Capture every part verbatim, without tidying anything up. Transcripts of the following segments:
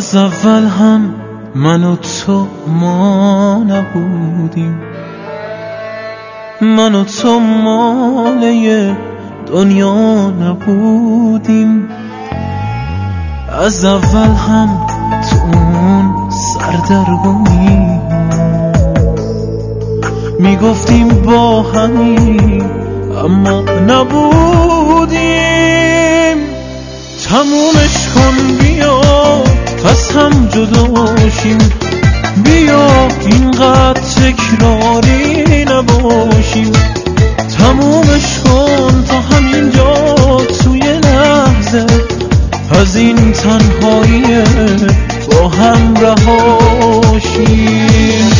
از اول هم من و تو ما نبودیم، من و تو ماله دنیا نبودیم. از اول هم تو اون سردرگمی میگفتیم با همین اما نبودیم. تمومش کن بیا پس هم جداشیم، بیا اینقدر تکراری نباشیم. تمومش کن تا همینجا توی لحظه از این تنهایی با هم رهاشیم.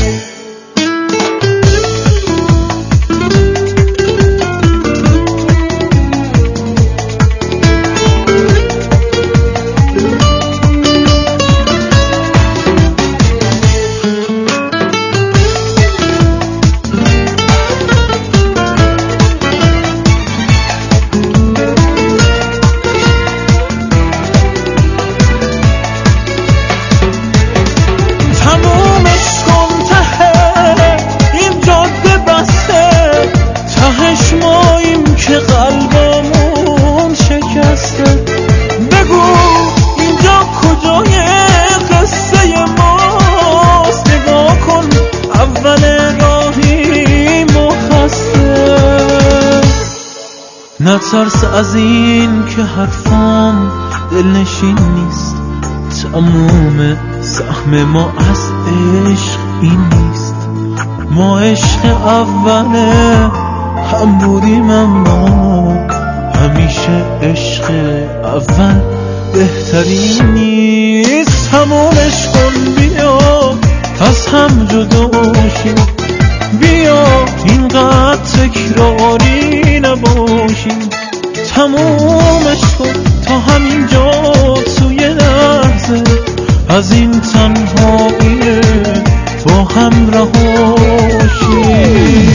قلبمون شکسته، بگو اینجا کجای قصه ماست. نگاه کن اول راهی مخسته. نترس از این که حرفام دلنشین نیست، تموم سهم ما از عشق این نیست. ما عشق اوله هم بودیم اما همیشه عشق اول بهترین نیست. همونش کن بیا پس هم جداشیم، بیا اینقدر تکراری نباشیم. تمومش کن تا همینجا توی لحظه از این تنهایی با هم رهاشیم.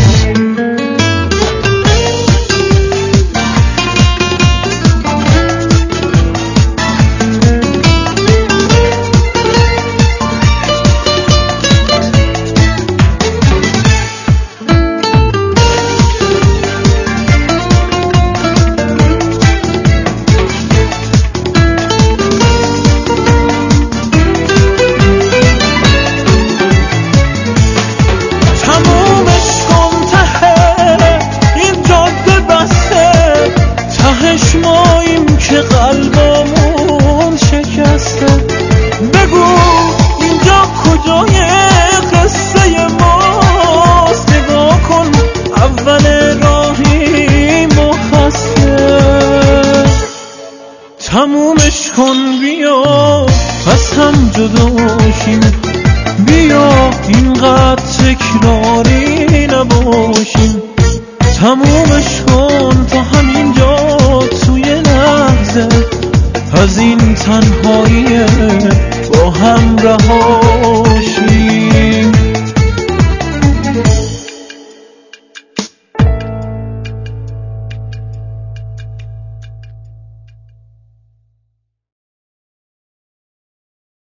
که قلبمون شکسته، بگو اینجا کجای قصه ماست. نگاه کن اول راهی مخسته. تمومش کن بیا پس هم جداشیم، بیا اینقدر تکراری نباشیم. تمومش کن تا همینجا توی لحظه از این تنهایی با هم رها